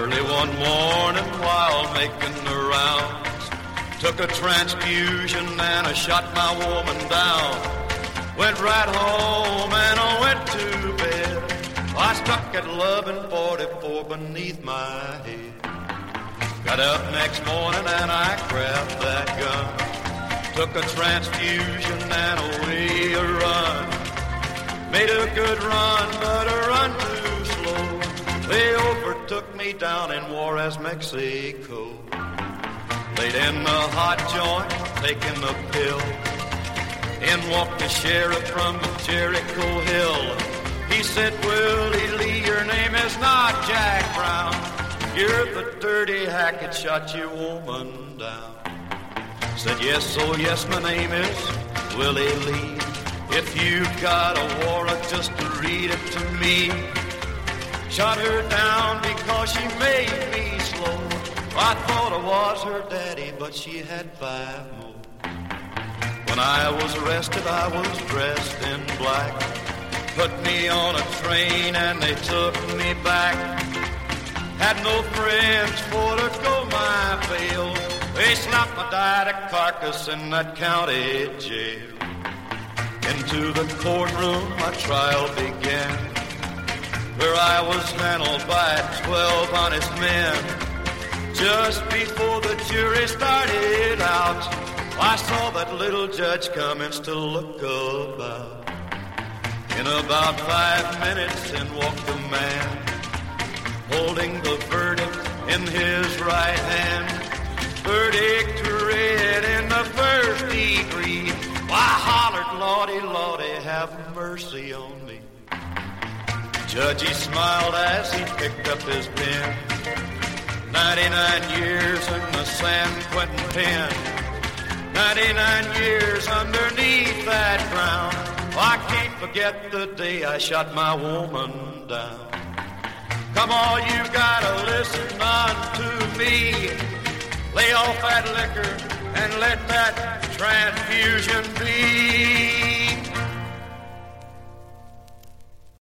Early one morning while making the rounds, took a transfusion and I shot my woman down. Went right home and I went to bed. I struck at 11:44 beneath my head. Got up next morning and I grabbed that gun. Took a transfusion and away I run. Made a good run, but a run too slow. They overtook me down in Juarez, Mexico. Laid in the hot joint, taking a pill. In walked the sheriff from Jericho Hill. He said, Willie Lee, your name is not Jack Brown. You're the dirty hack that shot your woman down. Said, yes, oh yes, my name is Willie Lee. If you've got a warrant, just read it to me. Shot her down because she made me slow. I thought I was her daddy, but she had 5 more. When I was arrested, I was dressed in black. Put me on a train and they took me back. Had no friends for to go my bail. They slapped my died a carcass in that county jail. Into the courtroom my trial began, where I was handled by 12 honest men. Just before the jury started out, I saw that little judge commence to look about. In about 5 minutes in walked a man, holding the verdict in his right hand. Verdict read in the first degree. I hollered, Lordy, Lordy, have mercy on me. Judge, he smiled as he picked up his pen. 99 years in the San Quentin pen. 99 years underneath that ground. I can't forget the day I shot my woman down. Come on, you gotta listen unto me. Lay off that liquor and let that transfusion be.